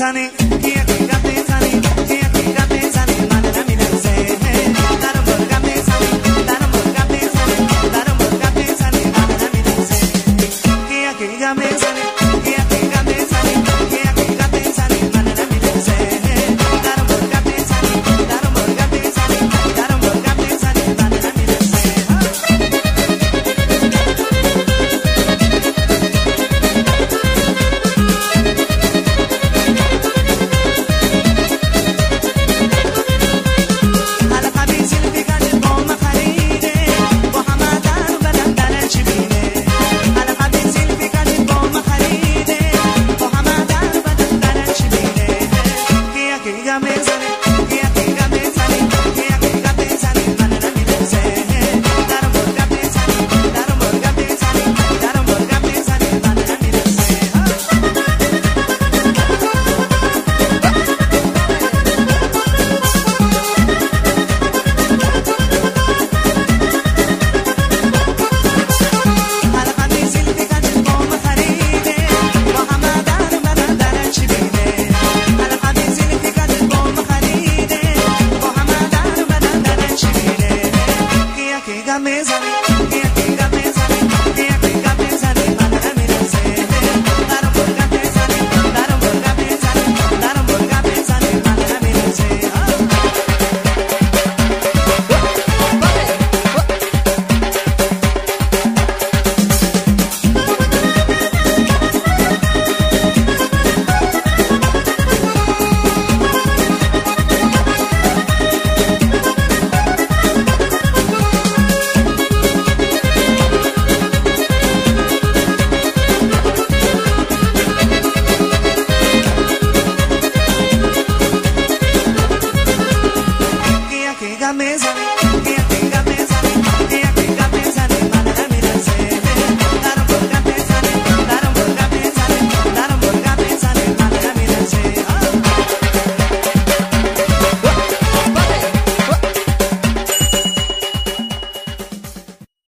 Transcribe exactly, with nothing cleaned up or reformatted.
میزنی کیه که گپ میزنی کیه که گپ میزنی من نمیرسه درم بر گپ میزنی درم بر گپ میزنی درم بر گپ میزنی من نمیرسه کیه که گپ میزنی کیه که گپ میزنی کیه که گپ میزنی من نمیرسه درم بر گپ میزنی درم بر گپ میزنی درم بر گپ میزنی من نمیرسه mesa